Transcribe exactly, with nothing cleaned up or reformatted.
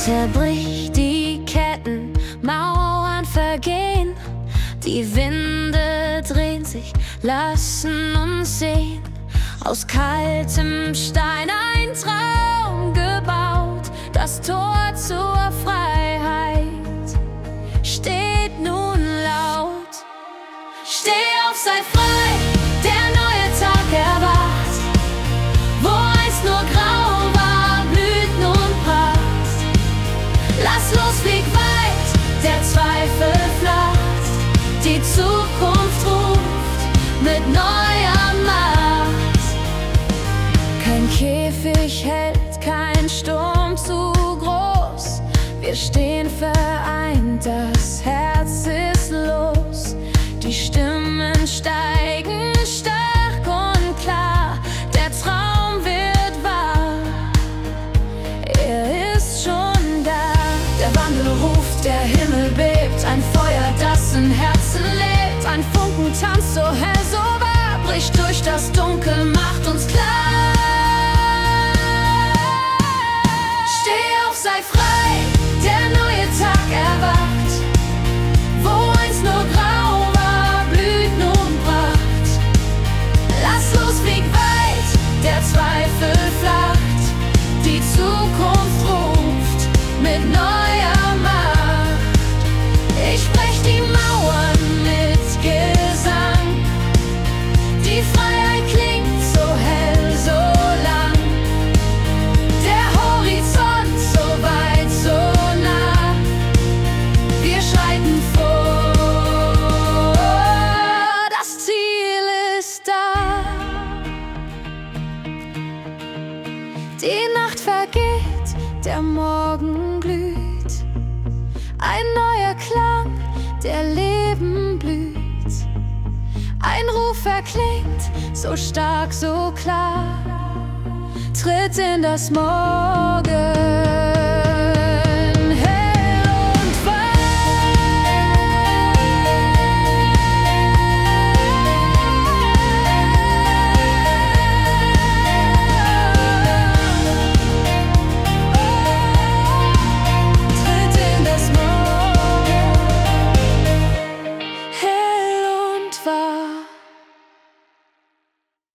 Zerbrich die Ketten, Mauern vergehen, die Winde drehen sich, lassen uns sehen. Aus kaltem Stein ein Traum gebaut, das Tor zur Freiheit steht nun laut. Steh auf, sei frei, der neue Tag erwacht. Wo einst nur Grau war, blüht nun Pracht. Lass los, flieg weit, der Zweifel flacht. Die Zukunft ruft mit neuer Macht. Kein Käfig hält, kein Sturm zu groß. Wir stehen vereint, das Herz ist los. Die Stimmen steigen stark und klar. Der Traum wird wahr, er ist schon da. Der Wandel ruft, der Himmel bebt. Ein Feuer, das in Herzen lebt. Ein Funken tanzt so hell, so wahr. Bricht durch das Dunkel, macht uns klar. Steh auf, sei frei, der neue Tag erwacht. Wo einst nur Grau war, blüht nun Pracht. Lass los, flieg weit, der Zweifel flacht. Die Zukunft ruft mit neuer Macht. Ich brech die Mauern mit Gesang. Die Freiheit klingt so hell, so lang. Der Horizont so weit, so nah. Wir schreiten vor, das Ziel ist da. Die Nacht vergeht, der Morgen glüht. Ein neuer Klang, der Leben blüht. Ein Ruf erklingt, so stark, so klar. Tritt in das Morgen.